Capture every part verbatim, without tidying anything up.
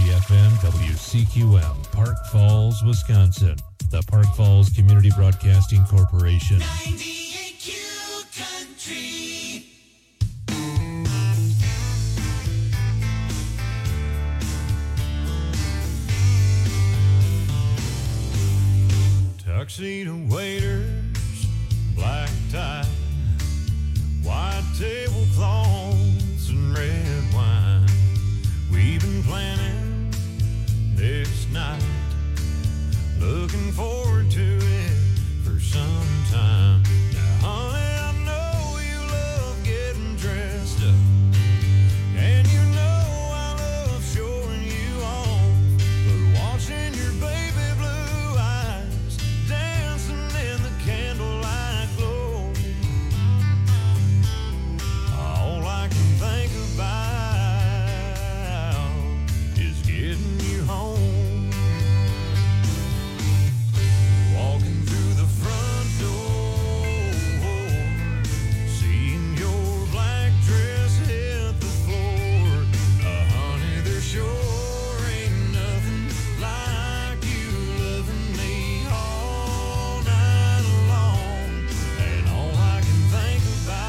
F M, W C Q M, Park Falls, Wisconsin. The Park Falls Community Broadcasting Corporation. ninety-eight Q Country. Tuxedo waiters, black tie, white tablecloths and red wine. We've been planning this night, looking forward to it for some time. Now, honey, I know you love getting dressed up, and you know I love showing you off, but watching your baby blue eyes dancing in the candlelight glow, all I can think about is getting you home. Walking through the front door, seeing your black dress hit the floor. Uh, honey, there sure ain't nothing like you loving me all night long. And all I can think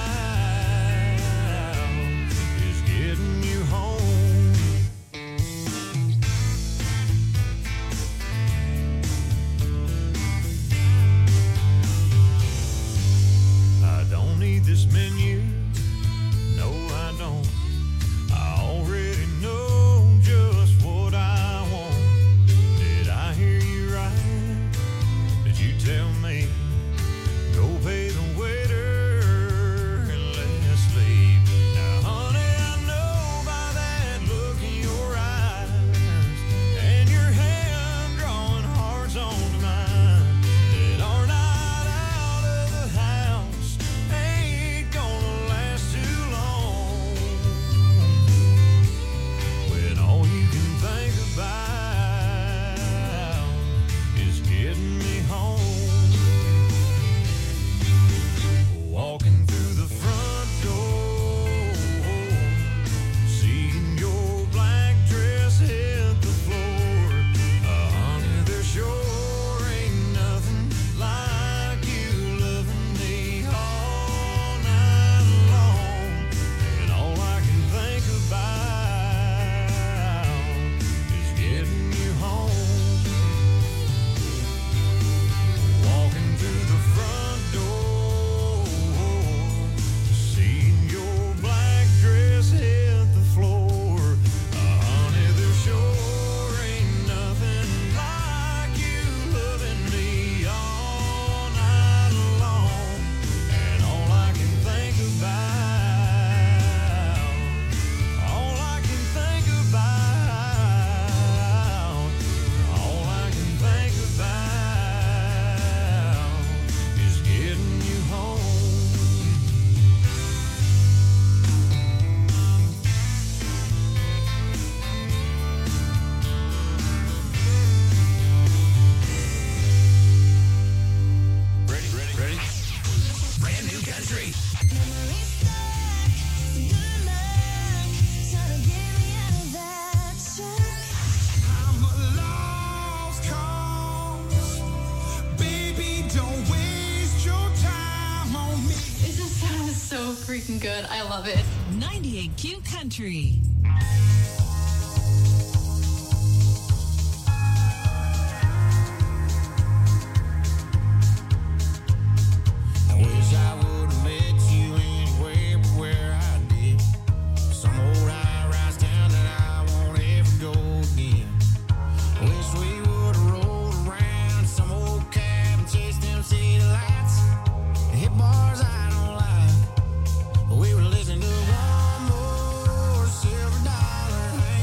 about is getting you home. I don't need this menu, no I don't. I already know just what I want. Did I hear you right? Did you tell me? Go pay the waiter and let's leave. Now honey, I know by that look in your eyes and your hand drawing hearts onto mine that our night out of the house ain't gonna last too long. When all you can think about is getting me home. Walking through the front door, seeing your black dress hit the floor. Uh, honey, there sure ain't nothing like you loving me all night long. And all I can think about is getting you home. Walking through the front door, seeing your black dress hit the floor. Uh, honey, there sure ain't nothing like you loving me all night long. And all I can think about, all I can think about, all I can think about is getting you home. Ready, ready, ready? Brand new country. I'm a lost cause. Baby, don't waste your time on me. It just sounds so freaking good. I love it. ninety-eight Q Country. I wish I would have met you anywhere but where I did. Some old high-rise town that I won't ever go again. I wish we would have rolled around some old cab and chased them city lights and hit bars I don't like. But we were listening to one more silver dollar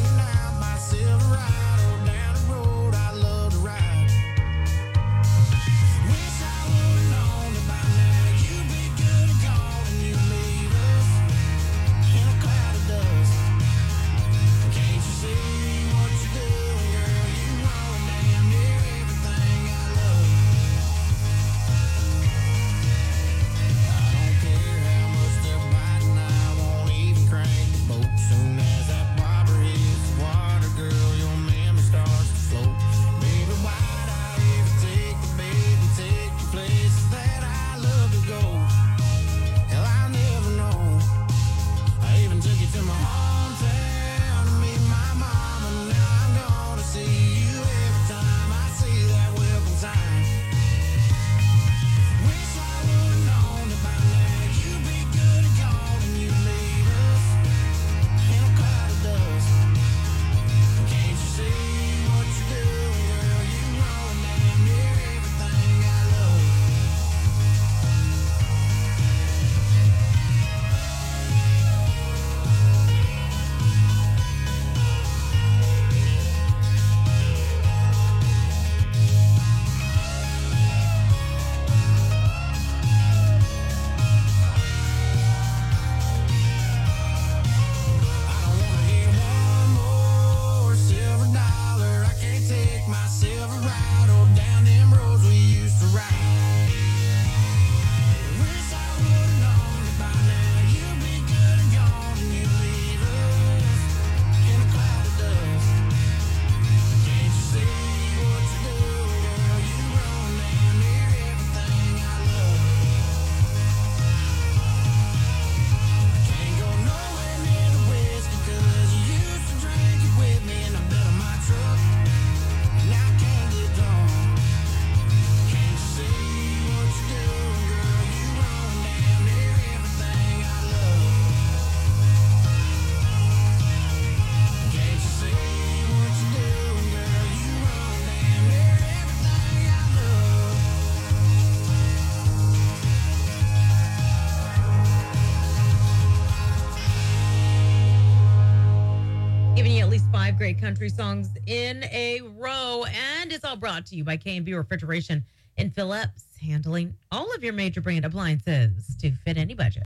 ninety-eight country songs in a row. And it's all brought to you by K and B Refrigeration in Phillips, handling all of your major brand appliances to fit any budget.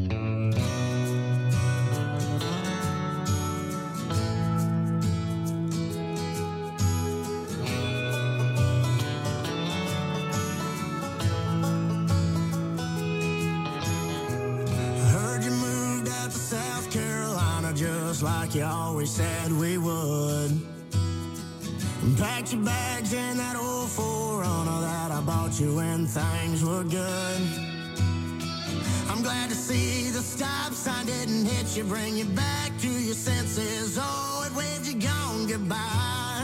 Just like you always said we would. And packed your bags in that old four runner that I bought you when things were good. I'm glad to see the stop sign didn't hit you, bring you back to your senses. Oh, it waved you gone goodbye.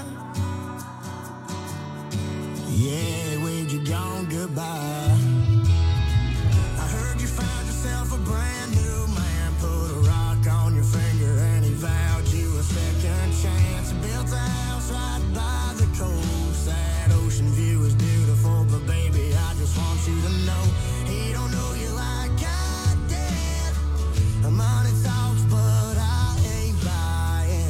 Yeah, it waved you gone goodbye. I heard you found yourself a brand new man, put a rock on your finger and he vowed you a second chance. Built a house right by the coast. That ocean view is beautiful, but baby, I just want you to know he don't know you like I did. Money talks, but I ain't buying.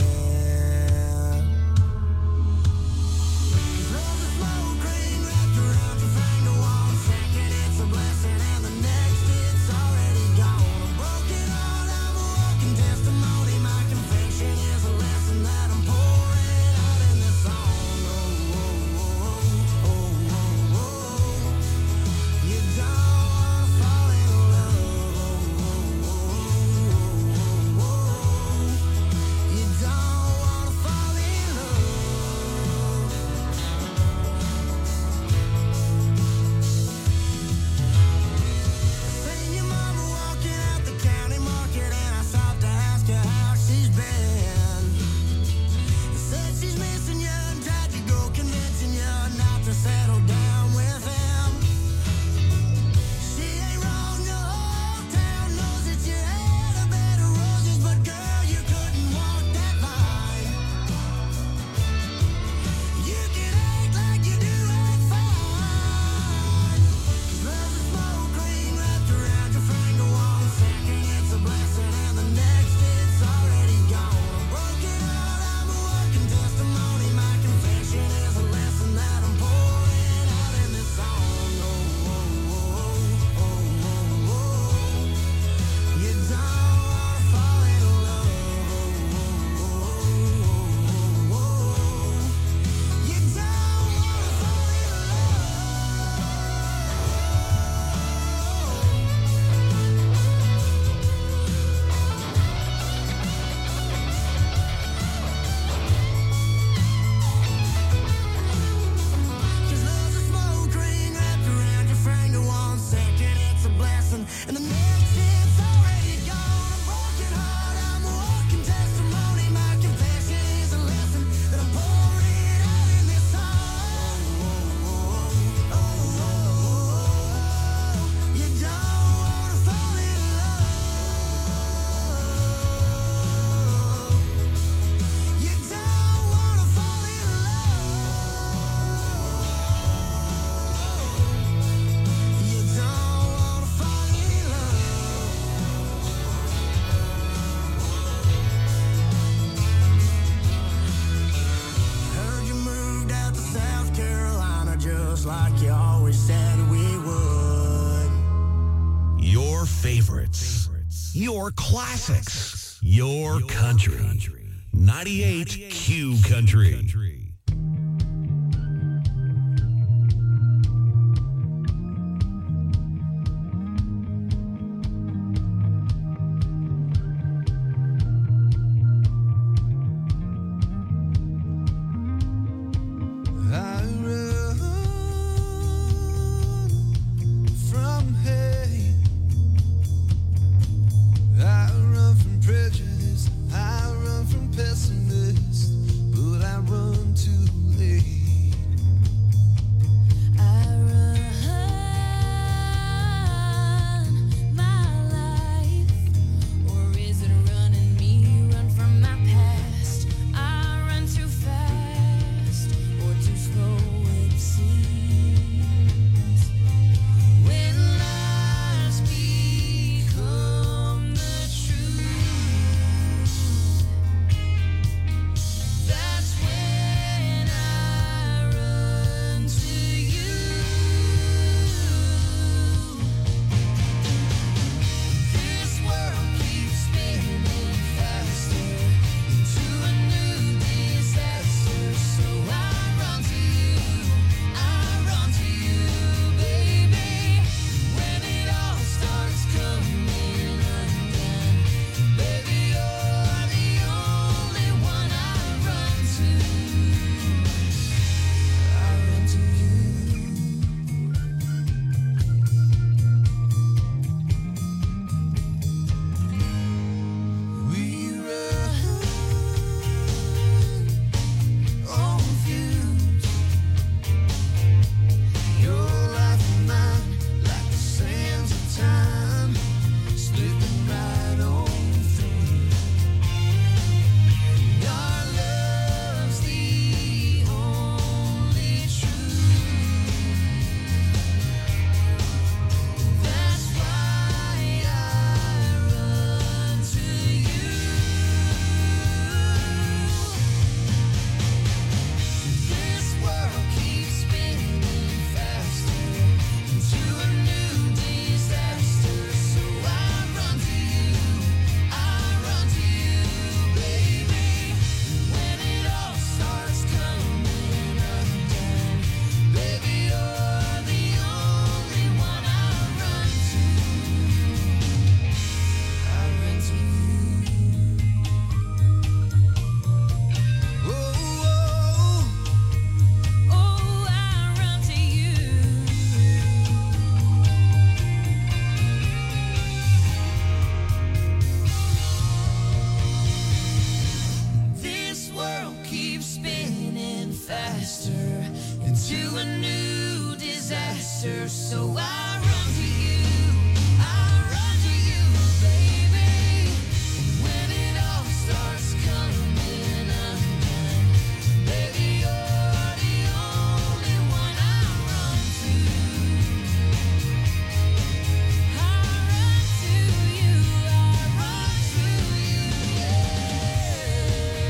Love the smoke ring wrapped around your finger. One second it's a blessing and the next it's already gone. A broken heart, I'm a walking testimony. My confession is a lesson that I'm pouring out in this song. Oh, oh, oh, oh, oh, oh. You don't wanna fall in love. Oh, oh, oh, oh, oh. You don't wanna fall in love. Seen your mama walking out the county market and I stopped to ask her how she's been. Said she's missing you and tried to go convincing you not to settle down with him. She ain't wrong, the whole town knows that you had a bed of roses, but girl, you couldn't walk that line. You can act like you do act fine. 'Cause love's a smoke ring wrapped around your finger. One second it's a blessing and the next it's already gone. A broken heart, I'm a walking testimony. My confession is a lesson that I'm pouring out in this song. Oh, oh, oh, oh, oh, oh. You don't wanna fall in love. Oh, oh, oh, oh, oh. You don't wanna fall in Cause love's a smoke ring wrapped around your finger. One second it's a blessing and the next it's already gone. A broken heart, I'm a walking testimony. My confession is a lesson that I'm pouring out in this song. Oh, oh, oh, oh, oh. You don't wanna fall in love. You don't wanna fall in love. You don't wanna fall in love. Heard you moved out to South Carolina just like you always said we would. Your favorites, your classics, your country. ninety-eight Q Country. I run from hate. I run from prejudice. I run from pessimists. But I run to faster into a new disaster. So I run to you, I run to you, baby. When it all starts coming undone, baby, you're the only one I run to. I run to you, I run to you, yeah.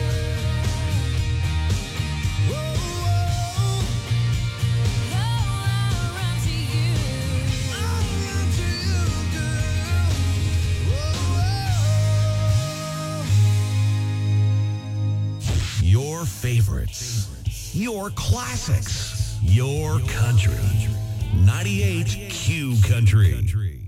Whoa, whoa. Oh, I run to you. I run to you, girl. Whoa, whoa. Your favorites, your classics, your country. ninety-eight Q Country.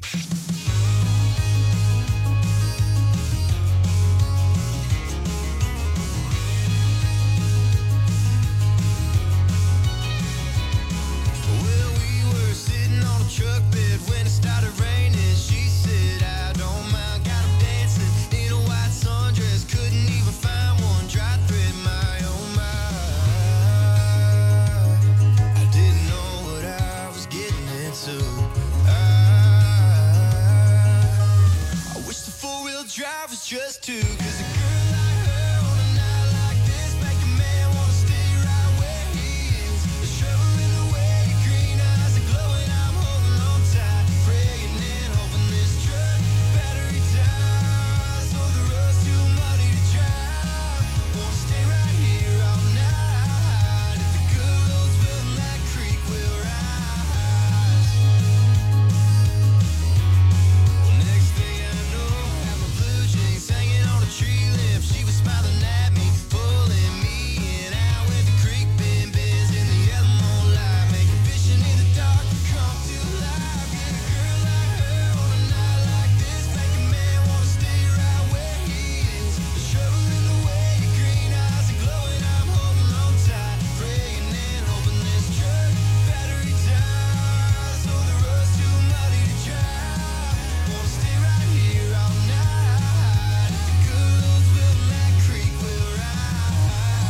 Well, we were sitting on a truck bed when it started raining. She said, I don't mind, got 'em dancing in a white sundress. Couldn't even find one dry thread, my oh my. I didn't know what I was getting into. I, I wish the four-wheel drive was just two, 'cause a girl like her on a night like this make a man wanna stay right where he is. The trouble in the way your green eyes are glowing, I'm holding on tight, praying and hoping this truck battery dies, so the road's too muddy to drive. Wanna stay right here all night. If the good road's building that creek will rise. Well, next thing I know, I have my blue jeans hanging on a tree limb. She was smiling at me, pulling me in. Out with the creek bend bends in the yellow moonlight, making fishing in the dark come to life. Get a girl like her on a night like this, make a man wanna stay right where he is. The trouble in the way your green eyes are glowing, I'm holding on tight, praying and hoping this truck battery dies, so the road's too muddy to drive. Wanna stay right here all night. If the good road's building that creek will rise.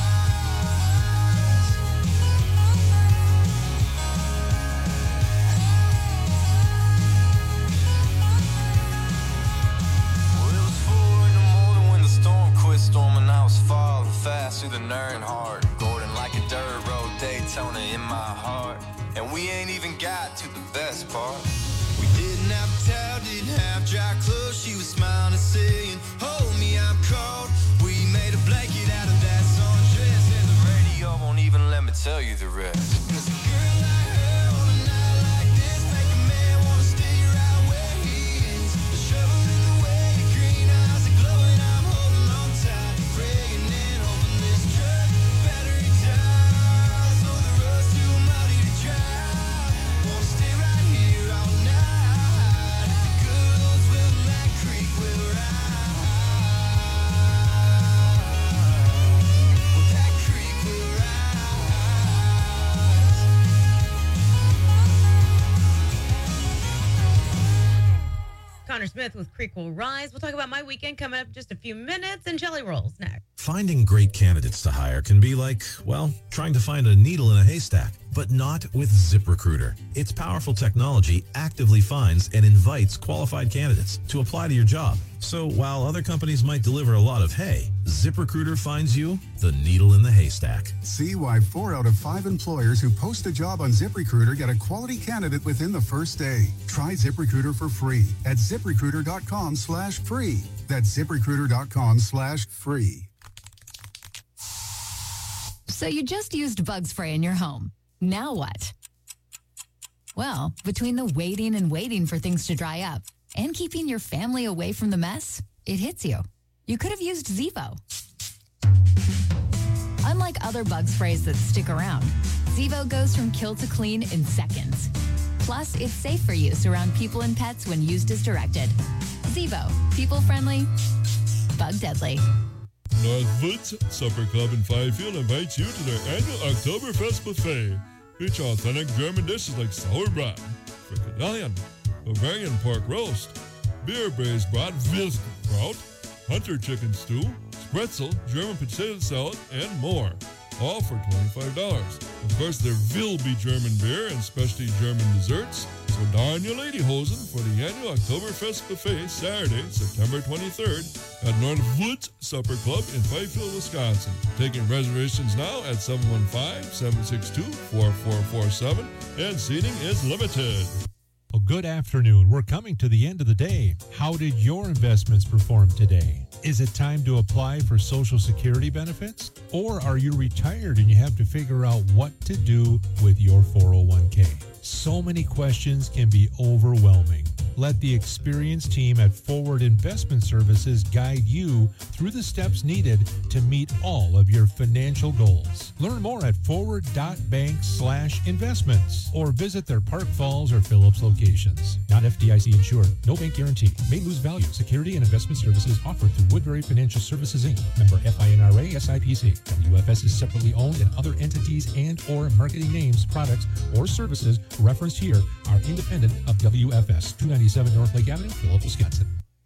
Well, it was four in the morning when the storm quit storming. I was falling fast through the Earnhardt, Gordon like a dirt road Daytona in my heart. And we ain't even got to the best part. We didn't have a towel, didn't have dry clothes. She was smiling and saying, hold me, I'm cold. We made a blanket out of that sundress, and the radio won't even let me tell you the rest. 'Cause a girl like her on a night like this make a man wanna stay right where he is. The trouble in the way your green eyes are glowing, I'm holding on tight, praying and hoping this truck battery dies, so the road's too muddy to drive. Wanna stay right here all night. If the good road's building that creek will rise. Well, that creek will rise. Connor Smith with Creek Will Rise. We'll talk about my weekend coming up in just a few minutes, and Jelly Rolls next. Finding great candidates to hire can be like, well, trying to find a needle in a haystack, but not with ZipRecruiter. Its powerful technology actively finds and invites qualified candidates to apply to your job. So while other companies might deliver a lot of hay, ZipRecruiter finds you the needle in the haystack. See why four out of five employers who post a job on ZipRecruiter get a quality candidate within the first day. Try ZipRecruiter for free at ZipRecruiter.com slash free. That's ZipRecruiter.com slash free. So you just used bug spray in your home. Now what? Well, between the waiting and waiting for things to dry up and keeping your family away from the mess, it hits you. You could have used Zevo. Unlike other bug sprays that stick around, Zevo goes from kill to clean in seconds. Plus, it's safe for use around people and pets when used as directed. Zevo, people-friendly, bug-deadly. Northwoods Supper Club in Fifield invites you to their annual Oktoberfest buffet. Feature authentic German dishes like Sauerbraten, frikadellen, Bavarian pork roast, beer braised brat Wilskraut, hunter chicken stew, spretzel, German potato salad, and more. All for twenty-five dollars. Of course, there will be German beer and specialty German desserts. So darn your lady hosen for the annual Oktoberfest buffet Saturday, September twenty-third at North Woods Supper Club in Fifield, Wisconsin. Taking reservations now at seven one five, seven six two, four four four seven, and seating is limited. Well, good afternoon. We're coming to the end of the day. How did your investments perform today? Is it time to apply for Social Security benefits? Or are you retired and you have to figure out what to do with your four oh one k? So many questions can be overwhelming. Let the experienced team at Forward Investment Services guide you through the steps needed to meet all of your financial goals. Learn more at forward.bank slash investments or visit their Park Falls or Phillips locations. Not F D I C insured. No bank guarantee. May lose value. Security and investment services offered through Woodbury Financial Services, Incorporated. Member F I N R A S I P C. W F S is separately owned, and other entities and or marketing names, products, or services referenced here are independent of W F S. two ninety-seven North Lake Avenue, Phillips, Wisconsin.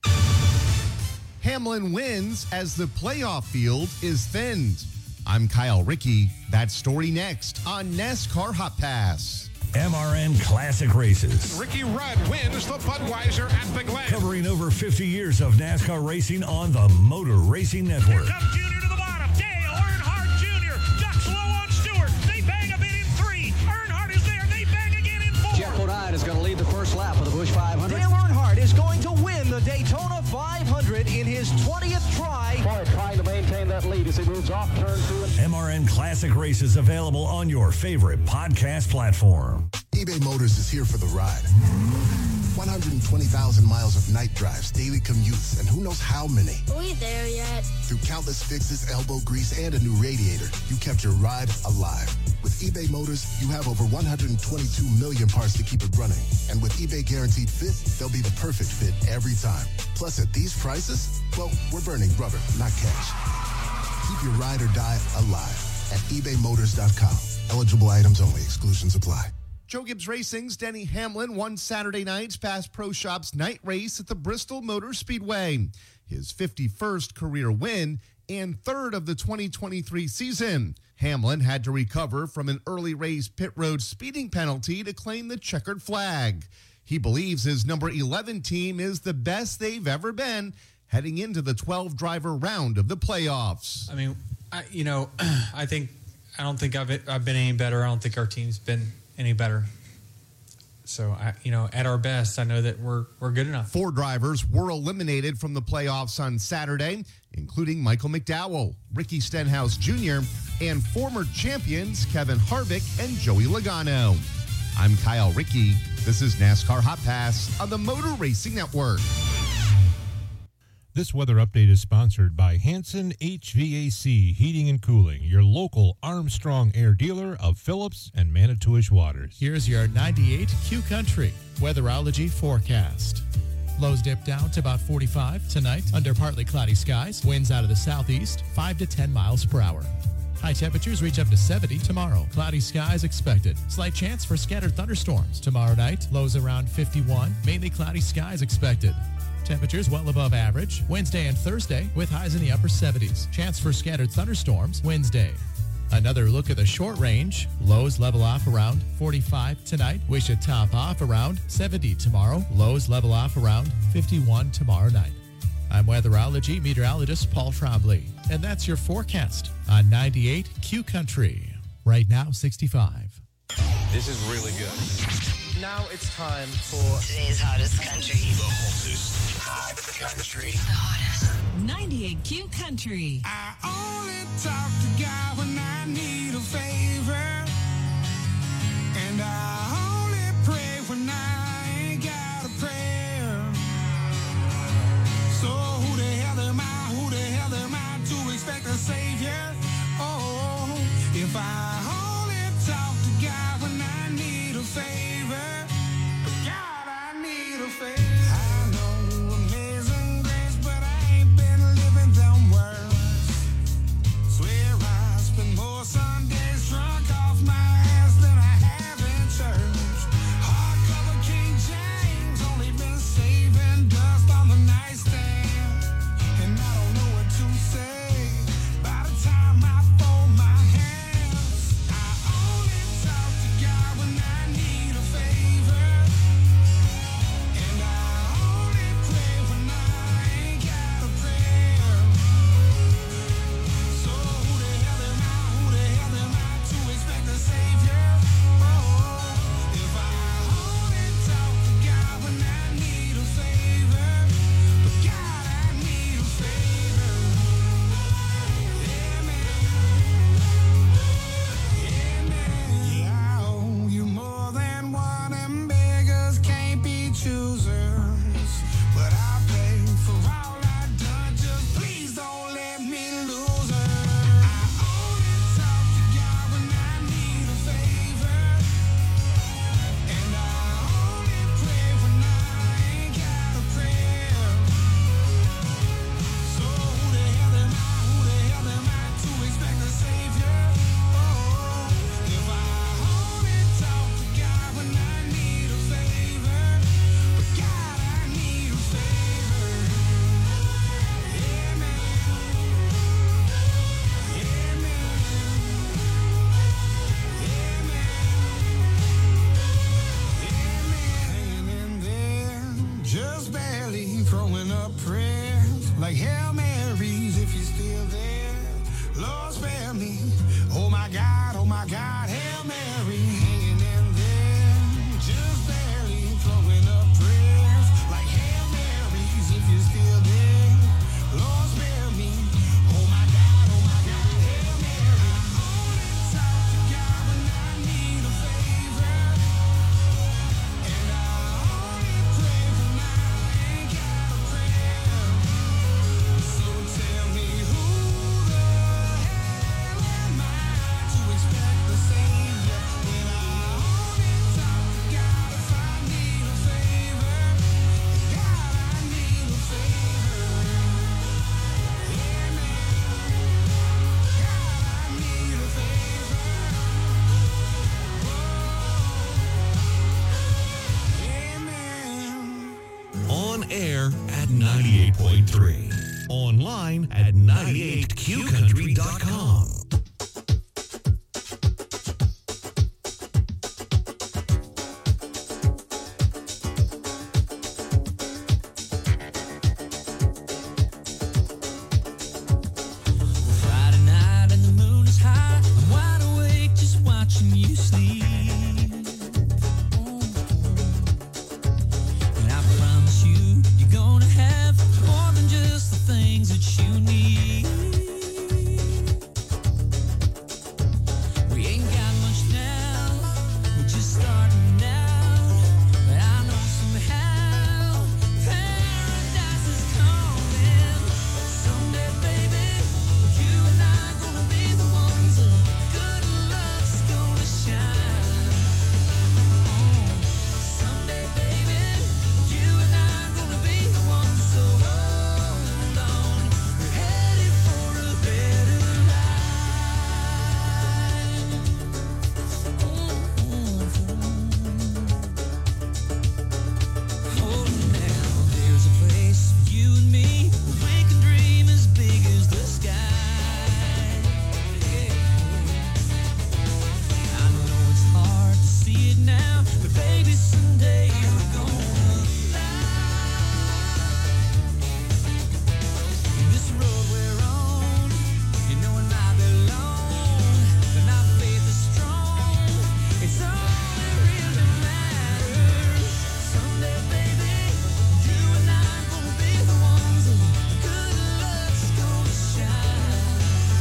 Hamlin wins as the playoff field is thinned. I'm Kyle Rickey. That story next on NASCAR Hot Pass. M R N Classic Races. Ricky Rudd wins the Budweiser at the Glen. Covering over fifty years of NASCAR racing on the Motor Racing Network. Here comes Junior to the bottom. Dale Earnhardt Junior ducks low on Stewart. They bang a bit in three. Earnhardt is there. They bang again in four. Jeff Bodine is going to lead the first lap of the Busch five hundred. Dale Earnhardt is going to win the Daytona five hundred in his twentieth try. Boy, trying to maintain that lead as he moves off turn two. M R N Classic Races available on your favorite podcast platform. eBay Motors is here for the ride. one hundred twenty thousand miles of night drives, daily commutes, and who knows how many. Are we there yet? Through countless fixes, elbow grease, and a new radiator, you kept your ride alive. With eBay Motors, you have over one hundred twenty-two million parts to keep it running. And with eBay Guaranteed Fit, they'll be the perfect fit every time. Plus, at these prices, well, we're burning rubber, not cash. Keep your ride or die alive at ebay motors dot com. Eligible items only. Exclusions apply. Joe Gibbs Racing's Denny Hamlin won Saturday night's Bass Pro Shops night race at the Bristol Motor Speedway. His fifty-first career win and third of the twenty twenty-three season. Hamlin had to recover from an early race pit road speeding penalty to claim the checkered flag. He believes his number eleven team is the best they've ever been heading into the twelve-driver round of the playoffs. I mean, I, you know, I think I don't think I've I've been any better. I don't think our team's been any better. So, I, you know, at our best, I know that we're we're good enough. Four drivers were eliminated from the playoffs on Saturday, including Michael McDowell, Ricky Stenhouse Junior, and former champions Kevin Harvick and Joey Logano. I'm Kyle Rickey. This is NASCAR Hot Pass on the Motor Racing Network. This weather update is sponsored by Hanson H V A C Heating and Cooling, your local Armstrong Air dealer of Phillips and Manitowish Waters. Here's your ninety-eight Q Country weatherology forecast. Lows dip down to about forty-five tonight under partly cloudy skies. Winds out of the southeast, five to ten miles per hour. High temperatures reach up to seventy tomorrow. Cloudy skies expected. Slight chance for scattered thunderstorms. Tomorrow night, lows around fifty-one. Mainly cloudy skies expected. Temperatures well above average Wednesday and Thursday with highs in the upper seventies. Chance for scattered thunderstorms Wednesday. Another look at the short range. Lows level off around forty-five tonight. We should top off around seventy tomorrow. Lows level off around fifty-one tomorrow night. I'm weatherology meteorologist Paul Trombley, and that's your forecast on ninety-eight Q Country. Right now, sixty-five. This is really good. Now it's time for today's hottest country. The hottest hot country. The hottest. ninety-eight Q Country. I only talk to God when I need a favor. And I only pray when I ain't got a prayer. So who the hell am I? Who the hell am I to expect a savior? Oh, if I only talk to God when I need a favor. God, I need a favor. I know amazing grace, but I ain't been living them words. Swear I spend more Sundays at ninety-eight point three. Online at ninety-eight q country dot com. Friday night and the moon is high. I'm wide awake just watching you sleep. And I promise you, you're gonna have more than just the things that you need. We ain't got much now, we're just starting out. But I know somehow paradise is coming. Someday, baby, you and I gonna be the ones that good luck's gonna shine. Someday, baby, you and I gonna be the ones. So hold on, we're headed for a better life. Hold now, there's a place for you and me where we can dream as big as the sky. I know it's hard to see it now, but baby, someday we're gonna fly. This road we're on, you know it might be long, but our faith is strong. It's all that really matters. Someday, baby, you and I gonna be the ones that good luck's gonna shine.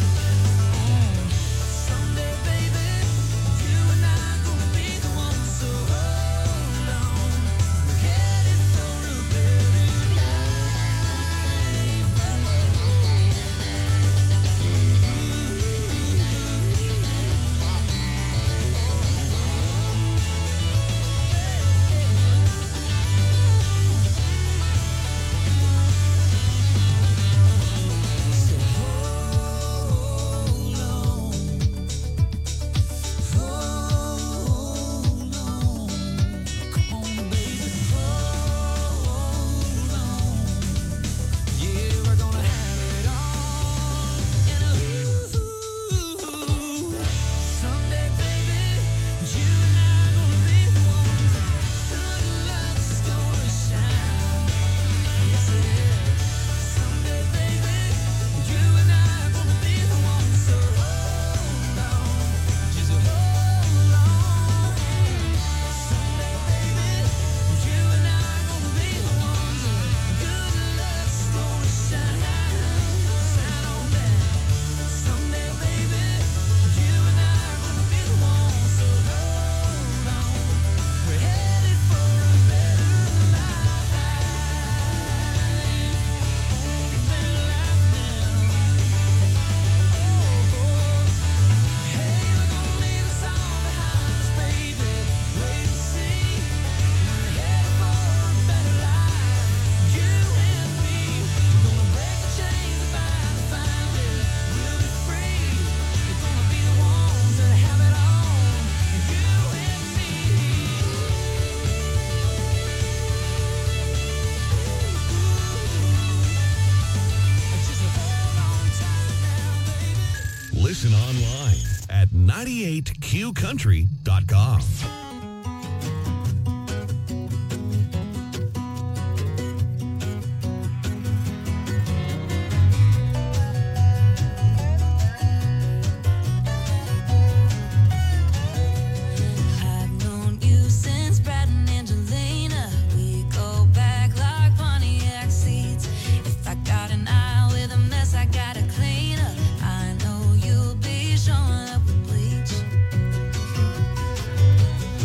Someday, baby, you and I gonna be the ones. So hold on, we're headed for a better Listen online at ninety-eight q country dot com. I've known you since Brad and Angelina. We go back like Pontiac seats. If I got an aisle with a mess, I gotta clean up. I know you'll be showing up with bleach.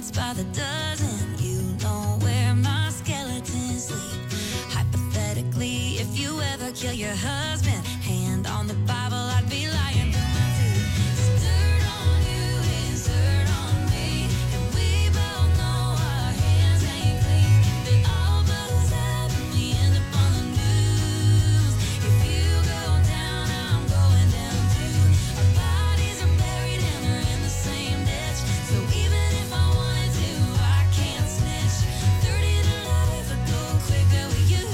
bullets by the dozen. You know where my skeletons sleep. Hypothetically, if you ever kill your husband, hand on the Bible, I'd be lying through my teeth. Dirt on you is dirt on me, and we both know our hands ain't clean. If it all blows up and we end up on the news, if you go down, I'm going down too. Our bodies are buried and they're in the same ditch, so even if I wanted to, I can't snitch. thirty to life would go quicker with you.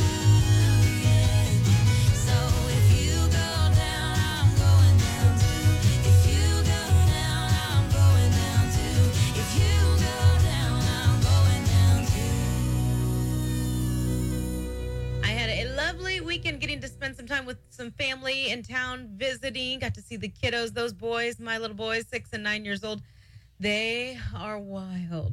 So if you go down, I'm going down too. If you go down, I'm going down too. If you go down, I'm going down too. I had a lovely weekend getting to spend some time with some family in town visiting. Got to see the kiddos, those boys, my little boys, six and nine years old. They are wild.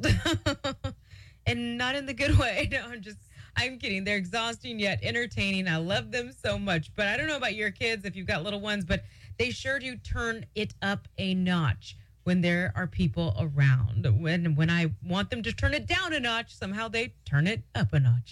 And not in the good way. No, I'm just, I'm kidding. They're exhausting yet entertaining. I love them so much. But I don't know about your kids if you've got little ones, but they sure do turn it up a notch when there are people around. When, when I want them to turn it down a notch, somehow they turn it up a notch.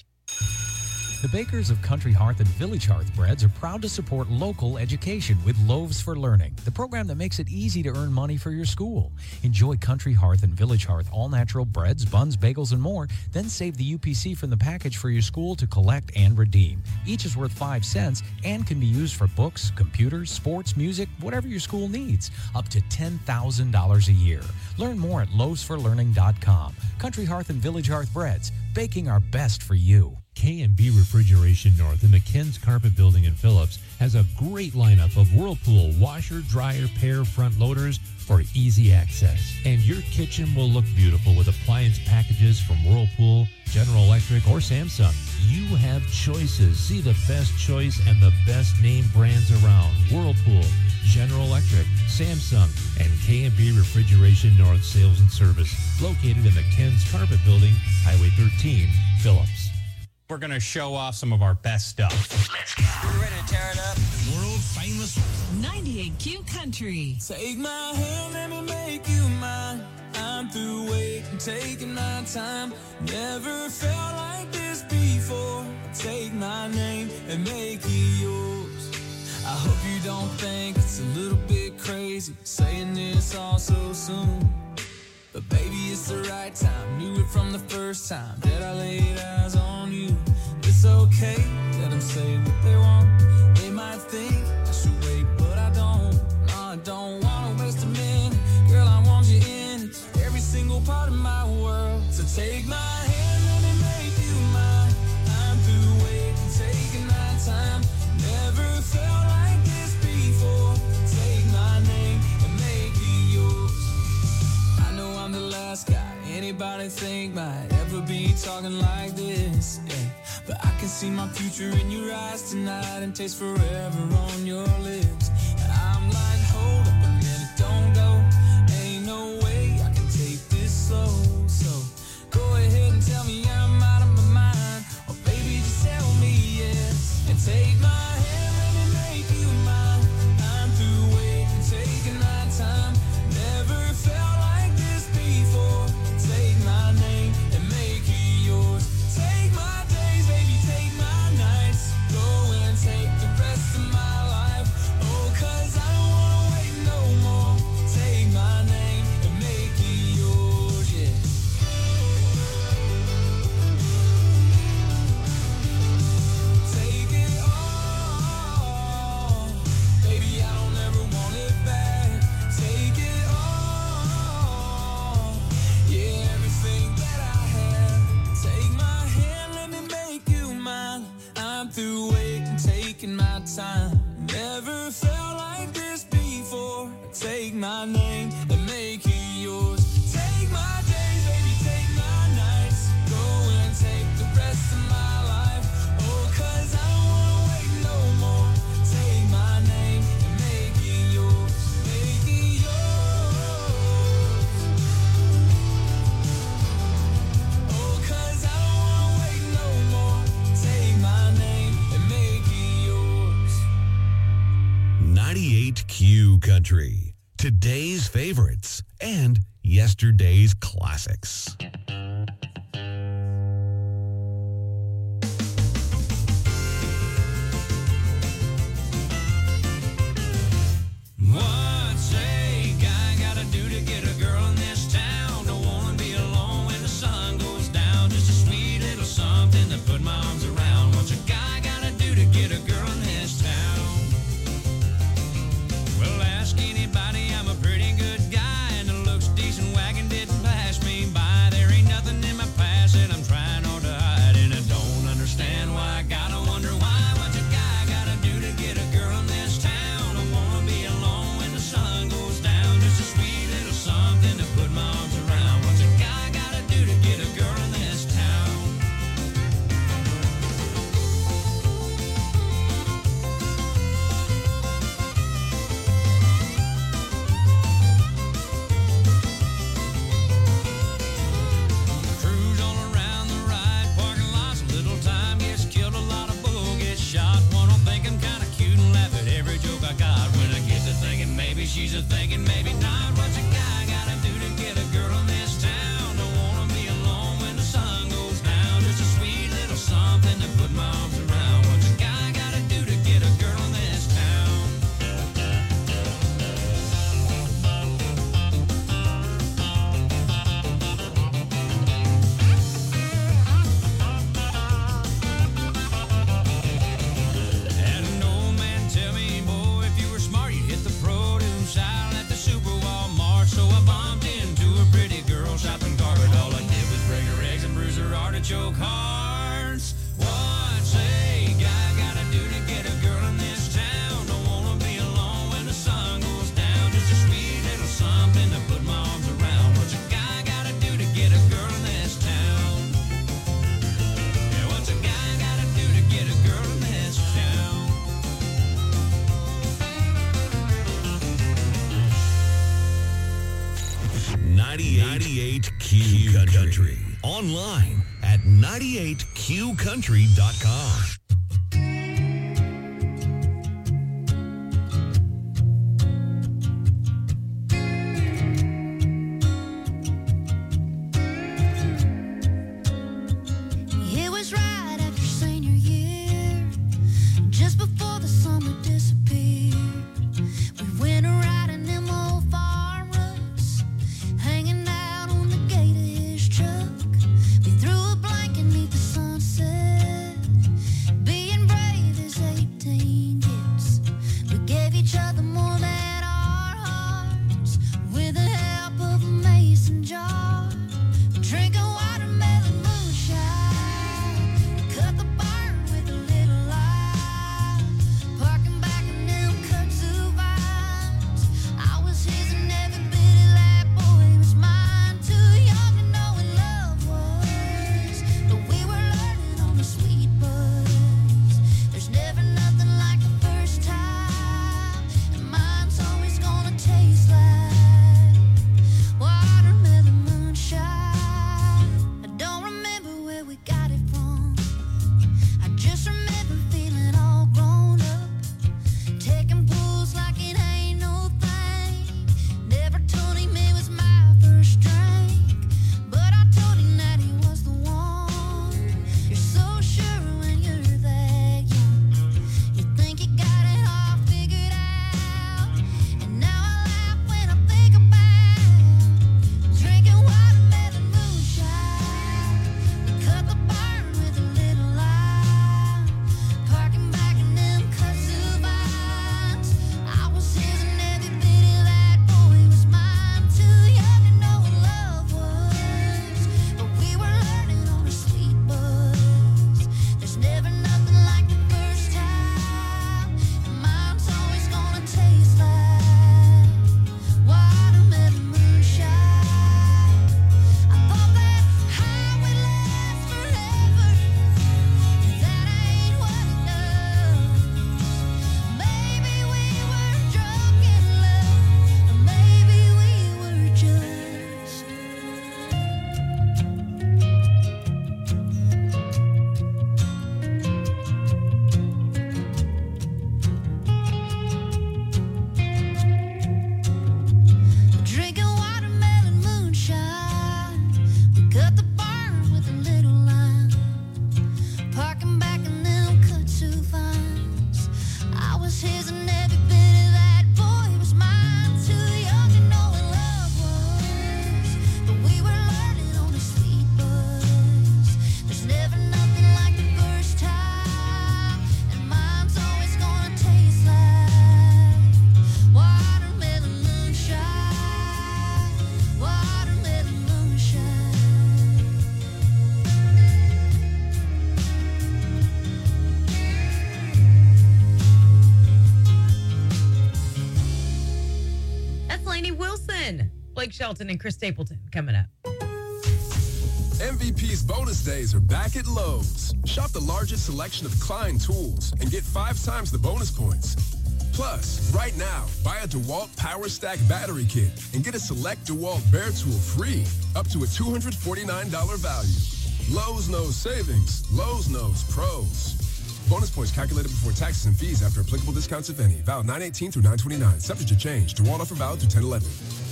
The bakers of Country Hearth and Village Hearth Breads are proud to support local education with Loaves for Learning, the program that makes it easy to earn money for your school. Enjoy Country Hearth and Village Hearth all-natural breads, buns, bagels, and more. Then save the U P C from the package for your school to collect and redeem. Each is worth five cents and can be used for books, computers, sports, music, whatever your school needs. Up to ten thousand dollars a year. Learn more at loaves for learning dot com. Country Hearth and Village Hearth Breads, baking our best for you. K and B Refrigeration North in the Ken's Carpet Building in Phillips has a great lineup of Whirlpool washer, dryer, pair front loaders for easy access. And your kitchen will look beautiful with appliance packages from Whirlpool, General Electric, or Samsung. You have choices. See the best choice and the best name brands around. Whirlpool, General Electric, Samsung, and K and B Refrigeration North Sales and Service, located in the Ken's Carpet Building, Highway thirteen, Phillips. We're going to show off some of our best stuff. Let's go. You ready to tear it up? World famous ninety-eight Q Country. Take my hand, let me make you mine. I'm through waiting, taking my time. Never felt like this before. Take my name and make it yours. I hope you don't think it's a little bit crazy saying this all so soon. But baby, it's the right time. Knew it from the first time that I laid eyes on you. It's okay, let them say what they want. They might think I should wait, but I don't. No, I don't want to waste a minute. Girl, I want you in every single part of my world. So take my hand, let me make you mine. I'm through waiting, taking my time. Never felt like this before. Take my name and make it yours. I know I'm the last guy anybody think might ever be talking like this, yeah. But I can see my future in your eyes tonight and taste forever on your lips. And I'm like, hold up a minute, don't go. Ain't no way I can take this slow. So go ahead and tell me I'm out of my mind, or baby, just tell me yes. And take my hand, let me make you mine. I'm through waiting, taking my time. Never felt like this before. Take my name and make it yours. Take my days, baby, take my nights. Go and take the rest of my life. Oh, cause I don't wanna wait no more. Take my name and make it yours, yeah. Take it all. Baby, I don't ever want it back. Take it all. Yeah, everything that I have. Take my hand, let me make you mine. I'm through waiting, taking my time. Never felt like this before. Take my name and make it yours. Take my days, baby, take my nights. Go and take the rest of my life. Oh, cause I don't wanna wait no more. Take my name and make it yours. Make it yours. Oh, cause I don't wanna wait no more. Take my name and make it yours. ninety-eight Q Country. today's favorites, and yesterday's classics. What's a guy gotta do to get a girl in this town? Don't wanna be alone when the sun goes down. Just a sweet little something to put my arms around. What's a guy gotta do to get a girl in this town? Well, ask anybody, I'm a pretty good guy, and the looks decent wagon didn't pass me by. There ain't nothing in my past that I'm trying hard to hide, and I don't understand why. I gotta wonder why. What's a guy gotta do to get a girl in this town? Don't wanna be alone when the sun goes down. Just a sweet little something to put my arms around. What's a guy gotta do to get a girl in this town? Cruise all around the ride, parking lots, a little time gets killed, a lot of bull gets shot. One will think I'm kind of cute and laugh at every joke I got. When I get to thinking maybe she's a thinking, maybe not. What's a guy gotta do to get a girl in this town? Don't wanna be alone when the sun goes down. Just a sweet little something to put my arms around. What's a guy gotta do to get a girl in this town? Had an old man tell me, boy, if you were smart, you'd hit the produce aisle at the Super Walmart. So I bumped into a pretty girl shopping carpet. All I did was bring her eggs and bruise her artichoke hearts. What's a guy gotta do to get a girl in this town? Don't wanna be alone when the sun goes down. Just a sweet little something to put my arms around. What's a guy gotta do to get a girl in this town? Yeah, what's a guy gotta do to get a girl in this town? ninety-eight Q Country. Online at ninety-eight Q country dot com. It was right after senior year, just before the summer disappeared. We went a riding them old farm ruts, hanging out on the gate of his truck. We threw a blanket 'neath the sunset, was his and every bit of that boy was mine. Too young to know what love was, but we were learning on a sweet buzz. There's never nothing like the first time, and mine's always gonna taste like watermelon moonshine, watermelon moonshine. That's Lainey Wilson, Blake Shelton, and Chris Stapleton coming up. M V P's bonus days are back at Lowe's. Shop the largest selection of Klein tools and get five times the bonus points. Plus, right now, buy a DeWalt Power Stack battery kit and get a select DeWalt Bear tool free, up to a two hundred forty-nine dollars value. Lowe's knows savings. Lowe's knows pros. Bonus points calculated before taxes and fees after applicable discounts, if any. Valid nine eighteen through nine twenty-nine. Subject to change. DeWalt offer valid through ten eleven.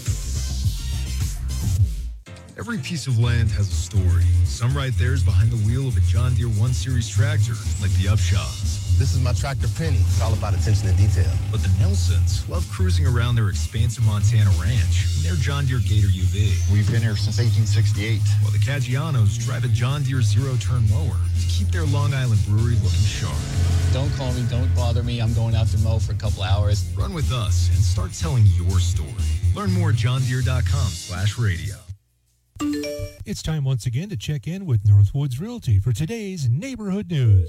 Every piece of land has a story. Some write theirs behind the wheel of a John Deere one series tractor, like the Upshaws. This is my tractor, Penny. It's all about attention to detail. But the Nelsons love cruising around their expansive Montana ranch in their John Deere Gator U V. We've been here since eighteen sixty-eight. While the Caggianos drive a John Deere zero-turn mower to keep their Long Island brewery looking sharp. Don't call me, don't bother me. I'm going out to mow for a couple hours. Run with us and start telling your story. Learn more at johndeere.com slash radio. It's time once again to check in with Northwoods Realty for today's neighborhood news.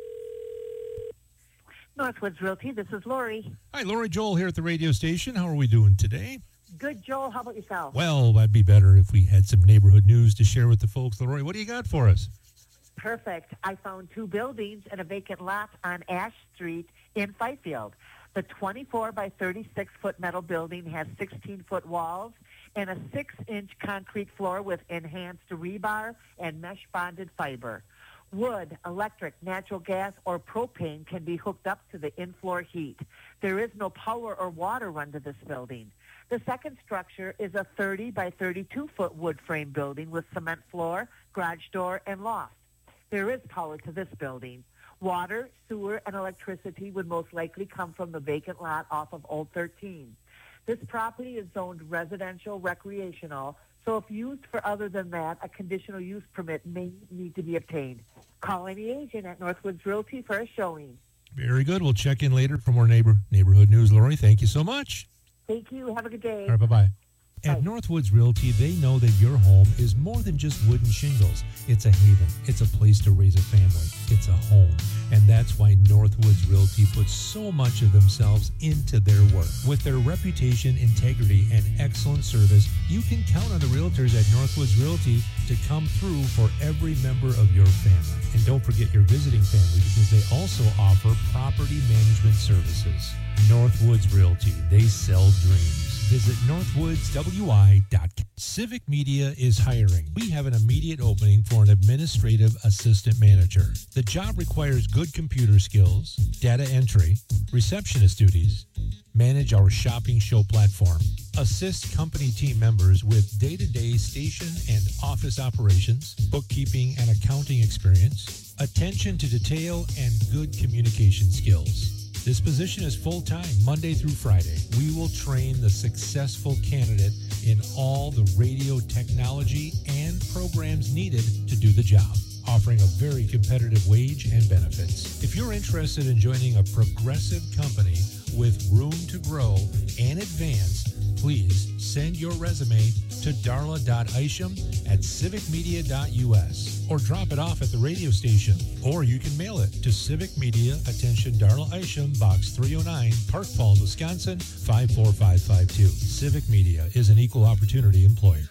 Northwoods Realty, this is Lori. Hi, Lori. Joel here at the radio station. How are we doing today? Good, Joel. How about yourself? Well, that'd be better if we had some neighborhood news to share with the folks. Lori, what do you got for us? Perfect. I found two buildings and a vacant lot on Ash Street in Fifield. The twenty-four by thirty-six foot metal building has sixteen foot walls and a six inch concrete floor with enhanced rebar and mesh bonded fiber. Wood, electric, natural gas, or propane can be hooked up to the in-floor heat. There is no power or water run to this building. The second structure is a thirty by thirty-two foot wood frame building with cement floor, garage door, and loft. There is power to this building. Water, sewer, and electricity would most likely come from the vacant lot off of Old thirteen. This property is zoned residential recreational, so if used for other than that, a conditional use permit may need to be obtained. Call any agent at Northwoods Realty for a showing. Very good. We'll check in later for more neighbor neighborhood news. Lori, thank you so much. Thank you. Have a good day. All right, bye-bye. At Northwoods Realty, they know that your home is more than just wooden shingles. It's a haven. It's a place to raise a family. It's a home. And that's why Northwoods Realty puts so much of themselves into their work. With their reputation, integrity, and excellent service, you can count on the realtors at Northwoods Realty to come through for every member of your family. And don't forget your visiting family, because they also offer property management services. Northwoods Realty, they sell dreams. Visit northwoods w i dot com. Civic Media is hiring. We have an immediate opening for an administrative assistant manager. The job requires good computer skills, data entry, receptionist duties, manage our shopping show platform, assist company team members with day-to-day station and office operations, bookkeeping and accounting experience, attention to detail, and good communication skills. This position is full-time, Monday through Friday. We will train the successful candidate in all the radio technology and programs needed to do the job, offering a very competitive wage and benefits. If you're interested in joining a progressive company with room to grow and advance, please send your resume to darla dot isham at civic media dot u s or drop it off at the radio station. Or you can mail it to Civic Media, attention Darla Isham, Box three oh nine, Park Falls, Wisconsin, five four five five two. Civic Media is an equal opportunity employer.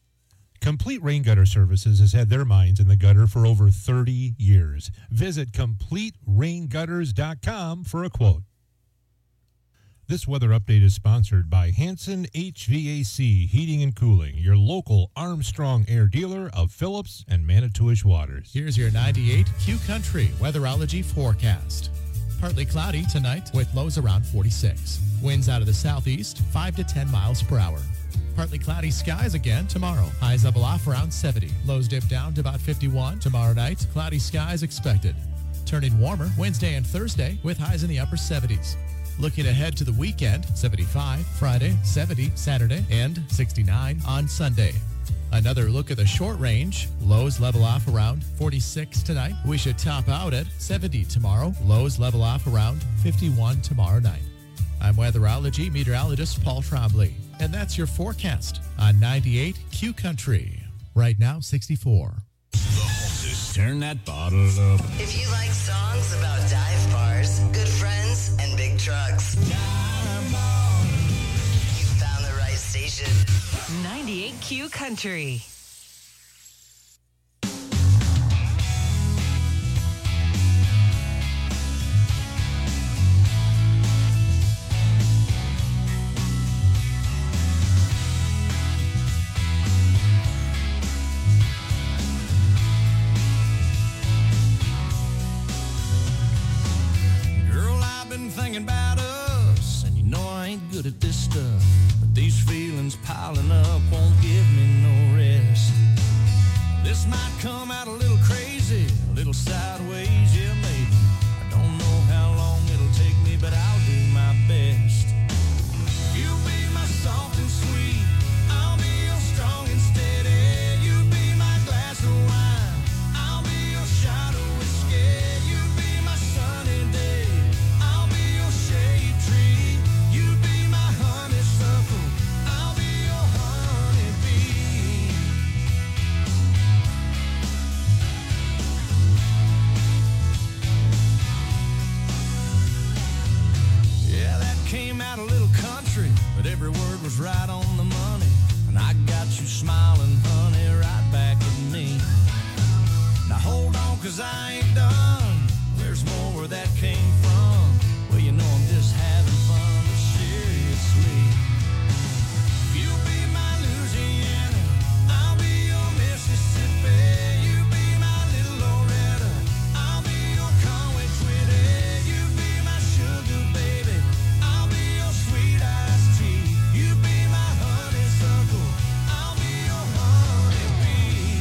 Complete Rain Gutter Services has had their minds in the gutter for over thirty years. Visit complete rain gutters dot com for a quote. This weather update is sponsored by Hanson H V A C Heating and Cooling, your local Armstrong Air dealer of Phillips and Manitowish waters. Here's your ninety-eight Q Country weatherology forecast. Partly cloudy tonight with lows around forty-six. Winds out of the southeast, five to ten miles per hour. Partly cloudy skies again tomorrow. Highs level off around seventy. Lows dip down to about fifty-one. Tomorrow night, cloudy skies expected. Turning warmer Wednesday and Thursday with highs in the upper seventies. Looking ahead to the weekend, seventy-five Friday, seventy Saturday, and sixty-nine on Sunday. Another look at the short range. Lows level off around forty-six tonight. We should top out at seventy tomorrow. Lows level off around fifty-one tomorrow night. I'm weatherology meteorologist Paul Trombley, and that's your forecast on ninety-eight Q Country. Right now, sixty-four. Just turn that bottle up. If you like songs about dive bars, good friends, and big trucks, you found the right station. ninety-eight Q Country. Thinking about us, and you know I ain't good at this stuff, but these feelings piling up won't give me no rest. This might come out a little crazy, a little sideways, yeah maybe. I don't know how long it'll take me, but I'll do my best. You'll be my soft and sweet, I'll be your strong and steady. You'll be my glass of wine, I'll be your shot of whiskey. You'll be my sunny day, shade tree, you be my honeysuckle, I'll be your honeybee. Yeah, that came out a little country, but every word was right on the money. And I got you smiling, honey, right back at me. Now hold on, cause I ain't done. There's more where that came from. Well, you know I'm just having fun, but seriously. You'll be my Louisiana, I'll be your Mississippi. You be my little Loretta, I'll be your Conway Twitty. You be my sugar baby, I'll be your sweet iced tea. You be my honeysuckle, I'll be your honeybee.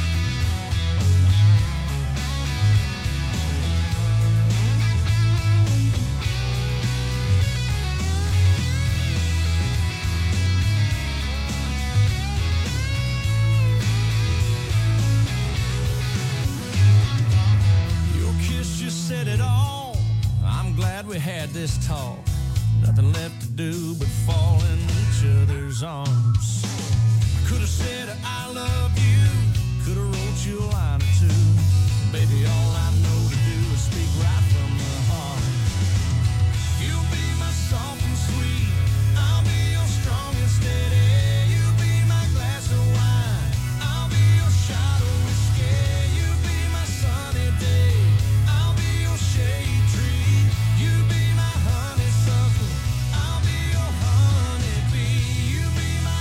Said it all. I'm glad we had this talk. Nothing left to do but fall in each other's arms. I could have said I love you, could have wrote you a line or two. Baby, all I know to do is speak right from the heart. You'll be my soft and sweet, I'll be your strong and steady. You'll be my glass of wine, I'll be your shot of whiskey. You'll be my sunny day, shade tree, you be my honeysuckle, I'll be your honeybee. You be my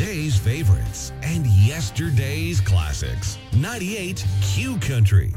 today's favorites and yesterday's classics. ninety-eight Q Country.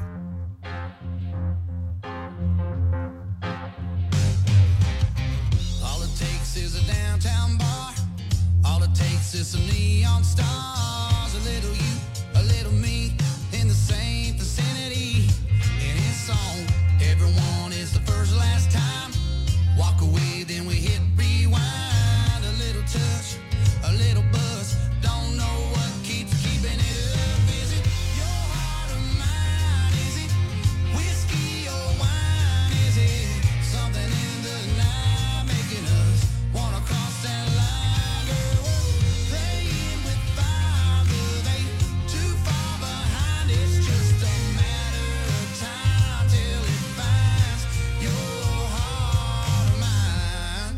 All it takes is a downtown bar. All it takes is some neon stars. A little you, a little me, in the same vicinity. And it's on. Everyone is the first last time. Walk away, then we hit rewind. A little touch, a little buzz. Don't know what keeps keeping it up. Is it your heart or mine? Is it whiskey or wine? Is it something in the night making us wanna cross that line? Girl, playing with fire, but ain't too far behind. It's just a matter of time till it finds your heart or mine.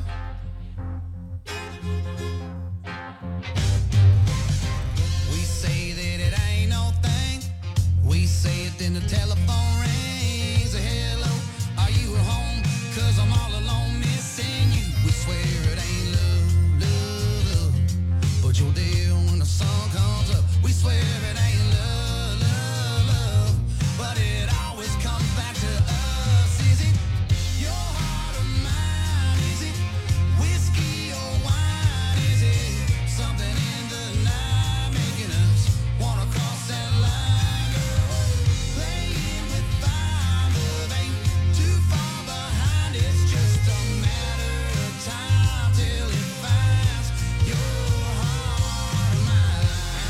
We say that it ain't no thing. We say it, then the telephone rings. A hello, are you at home? Cause I'm all alone missing you. We swear it ain't love, love, love. But you're there when the sun comes up. We swear it ain't love, love, love. But it always comes back to us. Is it your heart or mine? Is it whiskey or wine? Is it something in the night making us wanna cross that line? Girl, playing with fire, but ain't too far behind. It's just a matter of time till it finds your heart or mine.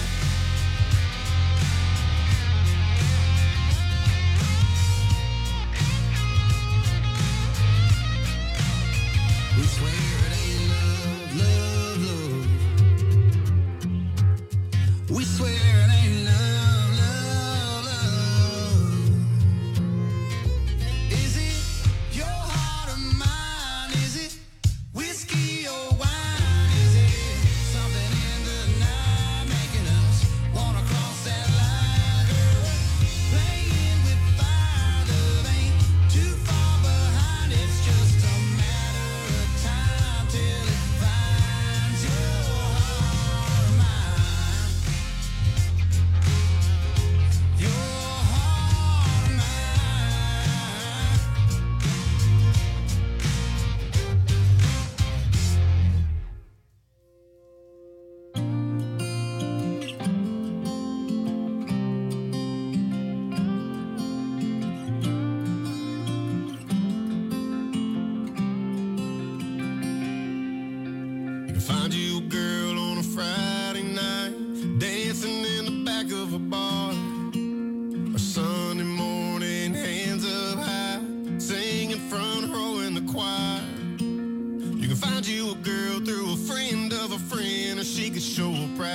We swear it ain't love, love, love. We swear it ain't love, love, love. Is it your heart or mine? Is it whiskey or wine? Is it something in the night making us wanna cross that line? Girl, playing with fire, love ain't too far behind. It's just a matter of time till it finds your heart or mine. Your heart or You can find you a girl on a Friday night, dancing in the back of a bar. Or Sunday morning, hands up high, singing front row in the choir. You can find you a girl through a friend of a friend, or she could show up proud.